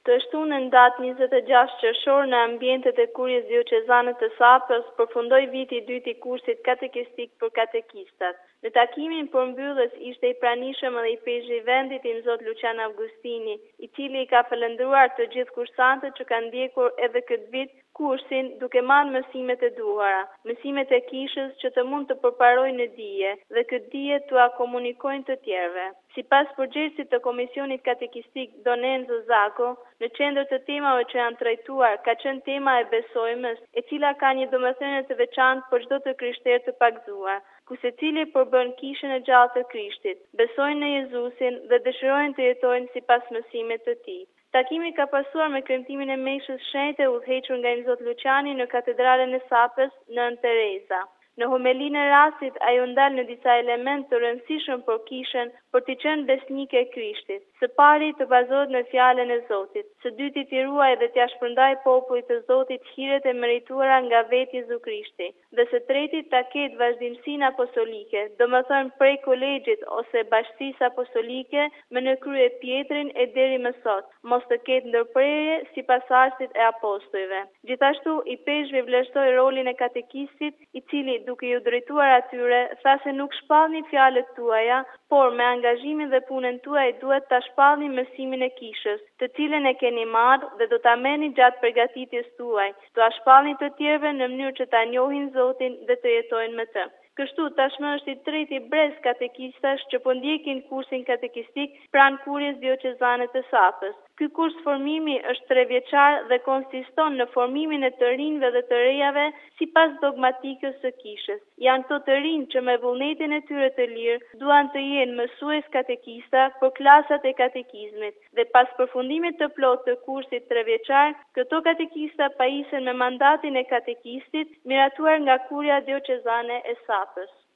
Të shtunën datë 26 qershor në ambientet e kurjes dioqezane të Sapës përfundoi viti i dytë i kursit katekistik për katekistat. Në takimin përmbyllës ishte i pranishëm edhe i peshë i vendit i Zot Lucian Augustini, i cili i ka falendëruar të gjithë kursantët që kanë ndjekur edhe këtë vit kursin duke marrë mësimet e duhura, mësimet e kishës që të mund të përparojnë në dije dhe këtë dije t'ua komunikojnë të tjerëve. Sipas përgjegjësit të Komisionit Katekistik Don Enzo Zako, në qendër të temave që janë trajtuar ka qenë tema e besojmës, e cila ka një domethënie të veçantë për çdo të krishterë të pagzuar, ku secili përbën kishën e gjallë të Krishtit, besojnë në Jezusin dhe dëshirojnë të jetojnë sipas mësimeve të tij. Takimi ka pasuar me kremtimin e meshës shenjtë udhëhequr nga Zot Luciani në katedralen e Sapës në Ën Tereza. Në homelinë e rastit, ajo ndal në disa elementë të rëndësishëm për kishën për të qenë besnike e Krishtit. Së pari të bazohet në fjalën e Zotit, së dyti të ruaj dhe t'ia shpërndaj popullit të Zotit hiret e merituara nga vetë Jezu Krishti, dhe së treti ta ketë vazhdimsinë apostolike, domethënë prej kolegjit ose bashkisë apostolike me në krye Pjetrin e deri më sot, mos të ketë ndërprerje sipas arsit e apostujve. Gjithashtu i peshëve vlerësoi rolin e katekistit, i cili duke ju drejtuar atyre, tha se nuk shpallni fjalët tuaja, por me angazhimin dhe punën tuaj duhet ta shpallni mësimin e kishës, të cilën e keni marrë dhe do ta merrni gjatë përgatitjes tuaj, t'ua shpallni të tjerëve në mënyrë që ta njohin Zotin dhe të jetojnë me të. Kështu tashmë është i treti brez katekistash që po ndjekin kursin katekistik pranë kurjes dioqezane të Sapës. Ky kurs formimi është 3 vjeçar dhe konsiston në formimin e të rinjve dhe të rejave sipas dogmatikës së kishës. Janë këto të rinj që me vullnetin e tyre të lirë duan të jenë mësues katekista për klasat e katekizmit dhe pas përfundimit të plotë të kursit 3 vjeçar, këto katekista pajisen me mandatin e katekistit miratuar nga Kuria Dioqezane e Sapës.